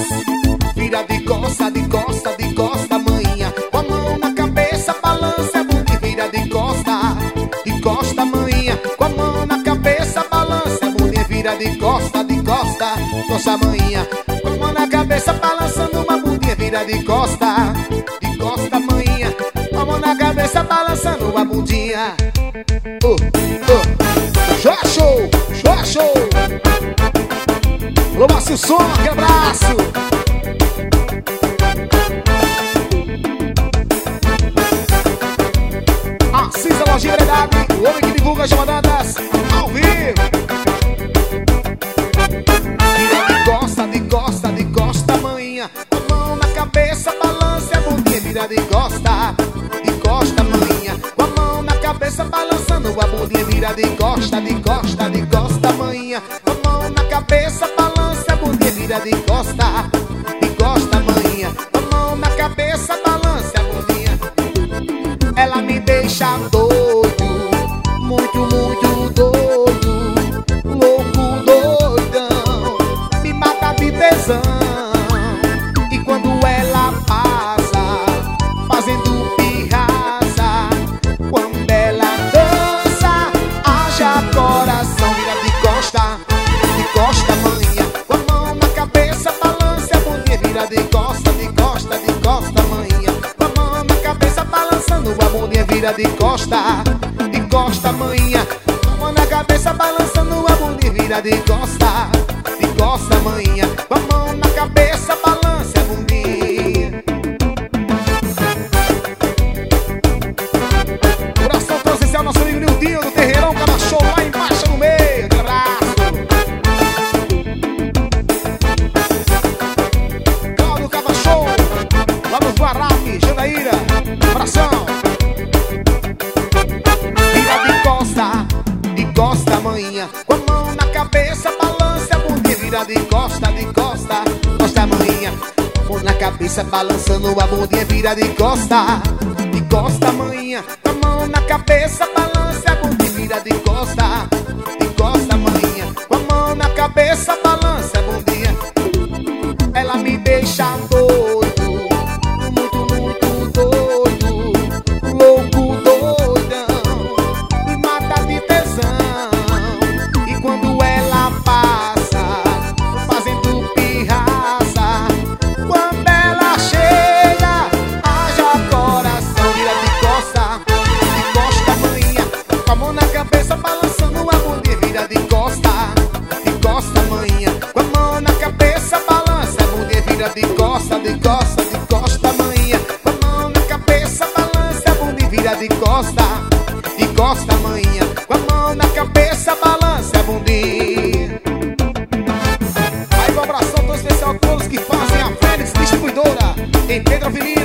Vira de costa, de costa, de costa, manhinha. Com a mão na cabeça, balança a bunda e vira de costa, manhinha. Com a mão na cabeça, balança a bunda e vira de costa, costa, manhinha. Com a mão na cabeça, balançando uma bundinha, vira de costa, manhinha. Com a mão na cabeça, balançando uma bundinha. Show! Alô, Márcio Som, que abraço! Assista a Lojinha Verdade, o homem que divulga as chamadas ao vivo. Vira de costa, manhinha. Com a mão na cabeça, balance a bundinha, vira de costa, manhinha. Com a mão na cabeça, balançando a bundinha, vira de costa, manhinha. Com a mão na cabeça, balança a bundinha, vira de costa, manhinha. Com a mão na cabeça, balança a bundinha. Ela me deixa doido, muito doido, louco, doidão, me mata de tesão. E quando ela passa, fazendo pirraça, quando ela dança, haja coração. Vira de costa, manhinha. Com a mão na cabeça, balança a bundinha, vira de costa, manhinha. Com a mão na cabeça, balançando a bundinha, vira de costa, manhinha. Com a mão na cabeça, balançando a bundinha, vira de costa, manhinha. Com a mão na cabeça, balança a bundinha. Coração transicial, nosso amigo Nildinho do Terreirão Camachou, lá embaixo no meio. Um abraço. Cláudio Camachou, lá nos Guarapi, Jandaíra. Abração. De costa, manhinha. Com a mão na cabeça, balança a bundinha, vira de costa, manhinha. Com a mão na cabeça, balançando a bundinha, vira de costa, manhinha. Com a mão na cabeça, balança a bundinha, vira de costa, manhinha. Com a mão na cabeça, balança a bundinha. Ela me deixa doido, muito doido, louco, doidão, me mata de tesão. E quando ela passa, fazendo pirraça, quando ela chega, haja coração. Vira de costa, manhinha. Com a mão na cabeça, balançando a bundinha, vira de costa, manhinha. Com a mão na cabeça, balança a bundinha, vira de costa, manhinha. Com a mão na cabeça, balança a bundinha, vira de costa, manhinha. Com a mão na cabeça, balança a bundinha. Aí, um abração todo especial a todos que fazem a Fênix Distribuidora em Pedro Avenida.